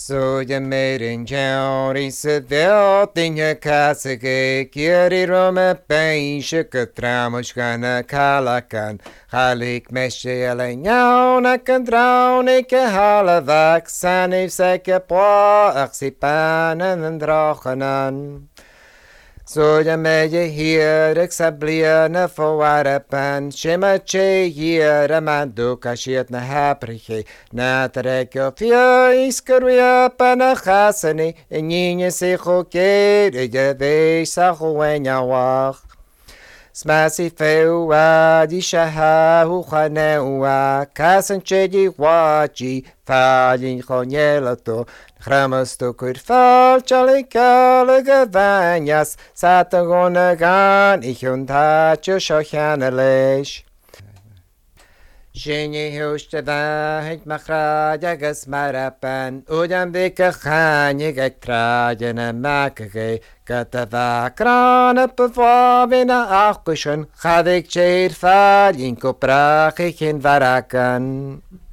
So je meiden county seville tinha kasige kiri roma paisha katramushkana kalakan halik meshe alenyauna kandrauni ke halavak sanif seke poa aksipanan androchanan. So je meje hier exablia na fawarapan shema che hier amando kashiet na hapriche na tarekyo fia iskaruya panachasani enyinye secho ke de ve sacho wenyawach. Smasi feua di shaha huchaneua kasan chedi wachi falin chonyelato Chramas kur fal chalikale gavanyas satagonagan ich und hacho shochanelesh. Jenny husteva hit machraja gasmarapan udam bika khanye getrajana makage katava krana pavavina achkushun khadik cher falin ko prachich in varakan.